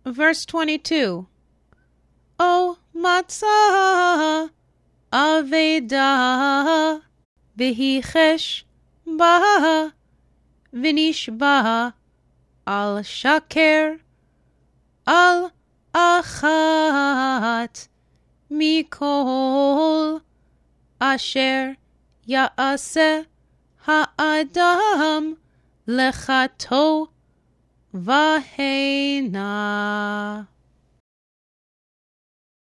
Verse 22. O matzah aveda v'hichesh ba v'nishba al shaker al achat mikol asher ya'aseh ha'adam lechato v'heina.